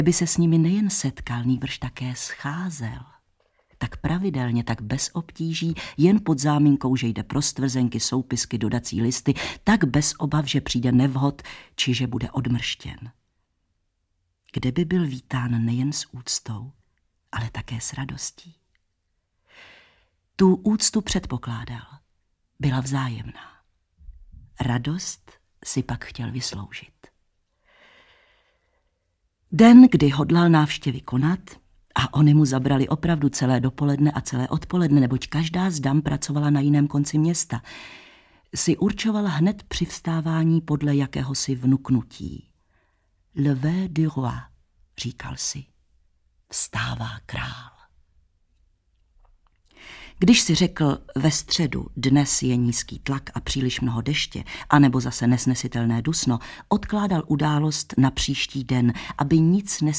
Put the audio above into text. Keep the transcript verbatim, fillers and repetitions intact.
by se s nimi nejen setkal, nýbrž také scházel. Tak pravidelně, tak bez obtíží, jen pod záminkou, že jde pro stvrzenky, soupisky, dodací listy, tak bez obav, že přijde nevhod, či že bude odmrštěn. Kde by byl vítán nejen s úctou, ale také s radostí. Tu úctu předpokládal, byla vzájemná. Radost si pak chtěl vysloužit. Den, kdy hodlal návštěvy konat, a oni mu zabrali opravdu celé dopoledne a celé odpoledne, neboť každá z dam pracovala na jiném konci města, si určoval hned při vstávání podle jakéhosi vnuknutí. Lever du roi, říkal si, vstává král. Když si řekl ve středu, dnes je nízký tlak a příliš mnoho deště, anebo zase nesnesitelné dusno, odkládal událost na příští den, aby nic